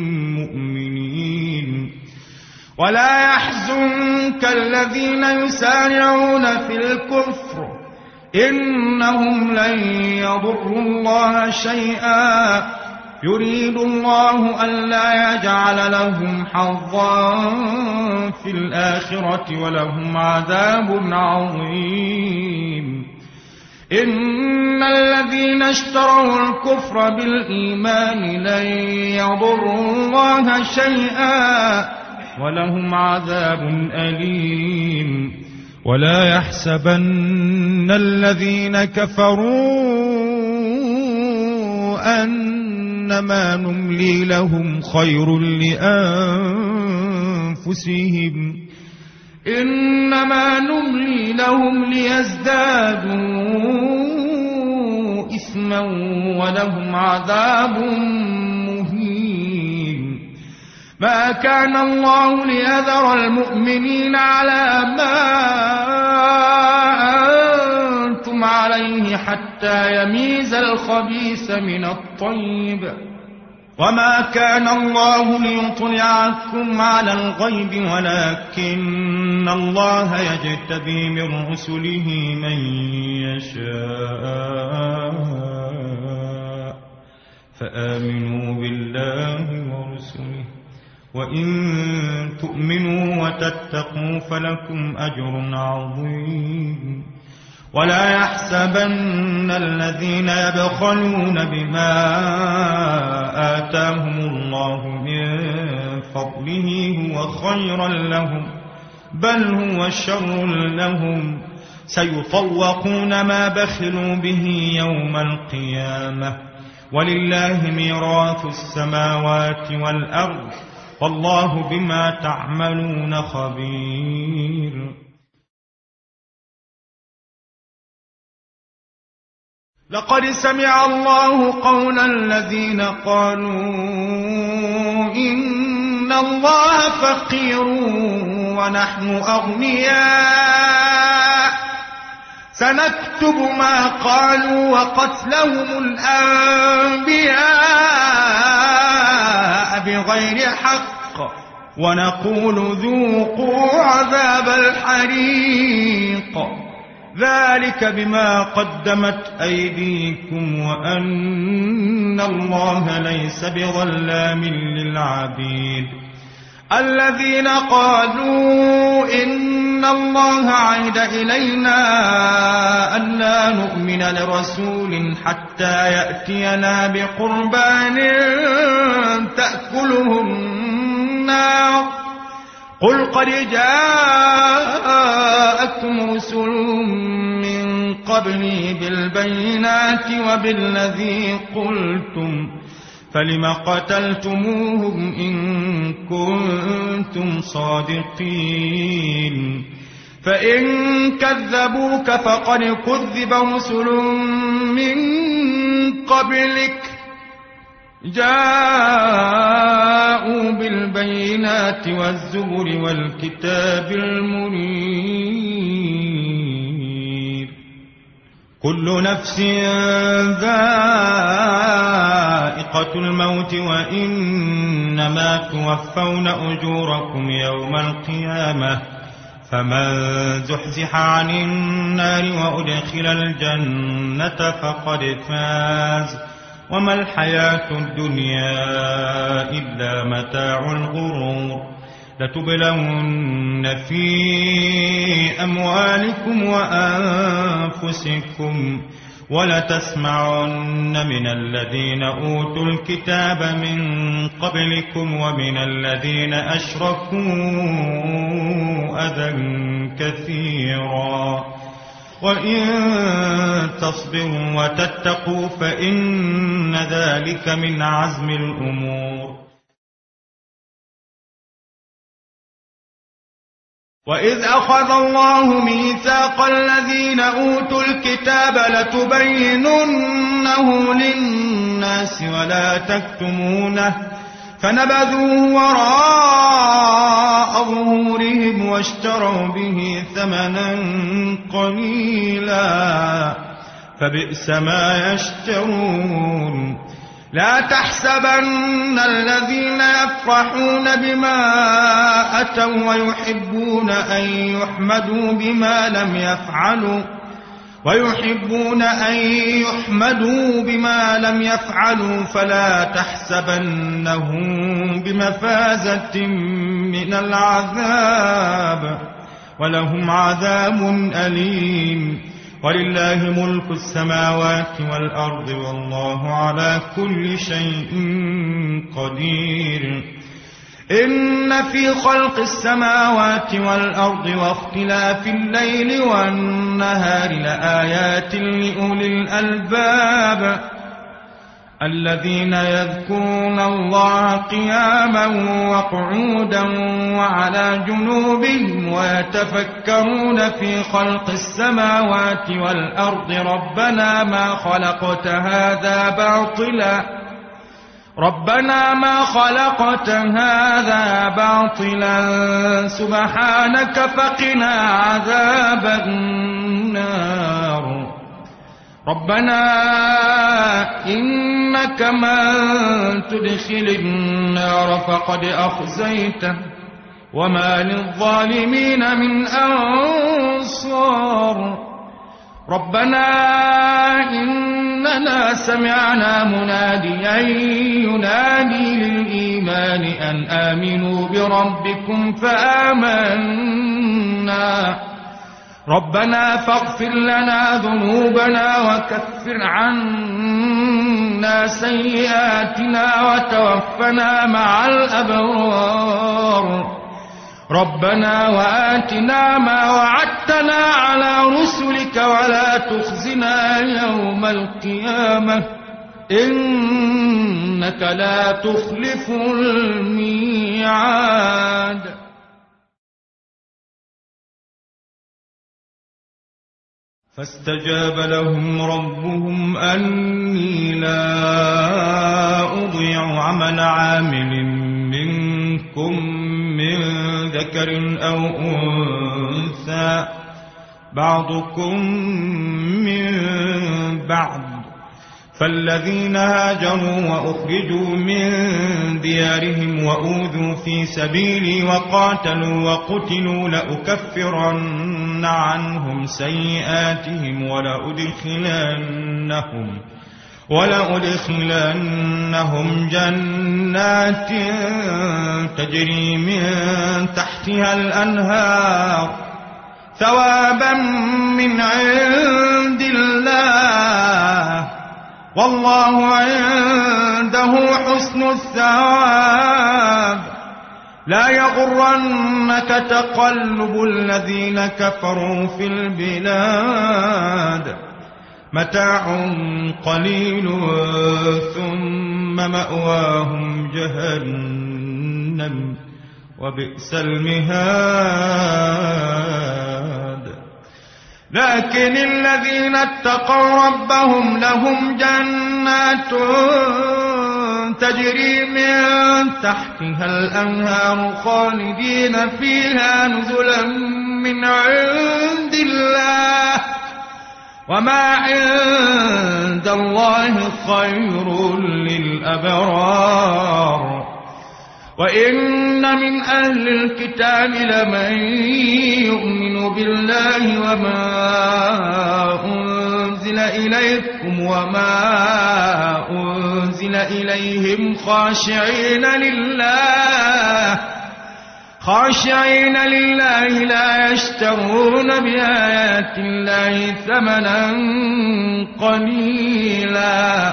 مؤمنين ولا يحزنك الذين يسارعون في الكفر إنهم لن يضروا الله شيئا يريد الله ألا يجعل لهم حظا في الآخرة ولهم عذاب عظيم إن الذين اشتروا الكفر بالإيمان لن يضروا الله شيئا ولهم عذاب أليم ولا يحسبن الذين كفروا أنما نملي لهم خير لأنفسهم إنما نملي لهم ليزدادوا إثما ولهم عذاب مهين ما كان الله ليذر المؤمنين على ما أنتم عليه حتى يميز الخبيث من الطيب وما كان الله ليطلعكم على الغيب ولكن الله يجتبي من رسله من يشاء فآمنوا بالله ورسله وإن تؤمنوا وتتقوا فلكم أجر عظيم ولا يحسبن الذين يبخلون بما آتاهم الله من فضله هو خيرا لهم بل هو شر لهم سيطوقون ما بخلوا به يوم القيامة ولله ميراث السماوات والأرض والله بما تعملون خبير لقد سمع الله قول الذين قالوا إن الله فقير ونحن أغنياء سنكتب ما قالوا وقتلهم الأنبياء بغير حق ونقول ذوقوا عذاب الحريق ذلك بما قدمت أيديكم وأن الله ليس بظلام للعبيد الذين قالوا إن الله عهد إلينا ألا نؤمن لرسول حتى يأتينا بقربان تأكله النار قل قد جاءتكم رسل من قبلي بالبينات وبالذي قلتم فلم قتلتموهم إن كنتم صادقين فإن كذبوك فقد كذب رسل من قبلك جاءوا بالبينات والزبر والكتاب المنير كل نفس ذائقة الموت وإنما توفون أجوركم يوم القيامة فمن زحزح عن النار وأدخل الجنة فقد فاز وما الحياة الدنيا إلا متاع الغرور لتبلون في أموالكم وأنفسكم ولتسمعن من الذين أوتوا الكتاب من قبلكم ومن الذين أشركوا أذى كثيرا وإن تصبروا وتتقوا فإن ذلك من عزم الأمور وإذ أخذ الله ميثاق الذين أوتوا الكتاب لتبيننه للناس ولا تكتمونه فنبذوه وراء ظهورهم واشتروا به ثمنا قليلا فبئس ما يشترون لا تحسبن الذين يفرحون بما أتوا ويحبون أن يحمدوا بما لم يفعلوا ويحبون أن يحمدوا بما لم يفعلوا فلا تحسبنهم بمفازة من العذاب ولهم عذاب أليم ولله ملك السماوات والأرض والله على كل شيء قدير إن في خلق السماوات والأرض واختلاف الليل والنهار لآيات لأولي الألباب الذين يذكرون الله قياما وقعودا وعلى جنوبهم ويتفكرون في خلق السماوات والأرض ربنا ما خلقت هذا باطلا ربنا ما خلقت هذا باطلا سبحانك فقنا عذاب النار ربنا إنك من تدخل النار فقد أخزيته وما للظالمين من أنصار ربنا إننا سمعنا مناديا ينادي للإيمان أن آمنوا بربكم فآمنا ربنا فاغفر لنا ذنوبنا وكفر عنا سيئاتنا وتوفنا مع الأبرار ربنا وآتنا ما وعدتنا على رسلك ولا تخزنا يوم القيامة إنك لا تخلف الميعاد فاستجاب لهم ربهم أني لا أضيع عمل عامل منكم من ذكر أو أنثى بعضكم من بعض فالذين هاجروا وأخرجوا من ديارهم وأوذوا في سبيلي وقاتلوا وقتلوا لأكفرن عنهم سيئاتهم ولأدخلنهم ولأدخلنهم جنات تجري من تحتها الأنهار ثوابا من عند الله والله عنده حسن الثواب. لا يغرنك تقلب الذين كفروا في البلاد متاع قليل ثم مأواهم جهنم وبئس المهاد. لكن الذين اتقوا ربهم لهم جنات تجري من تحتها الأنهار خالدين فيها نزلا من عند الله وما عند الله خير للأبرار. وإن من أهل الكتاب لمن يؤمن بالله وما أنزل إليكم وما أنزل إليهم خاشعين لله خاشعين لله لا يشترون بآيات الله ثمنا قليلا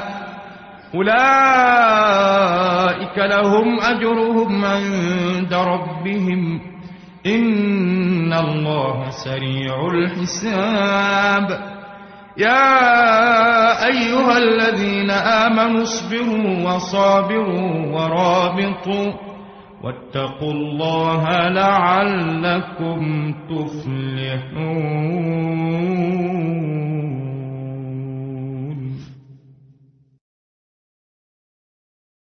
أولئك لهم أجرهم عند ربهم إن الله سريع الحساب. يا أيها الذين آمنوا اصبروا وصابروا ورابطوا واتقوا الله لعلكم تفلحون.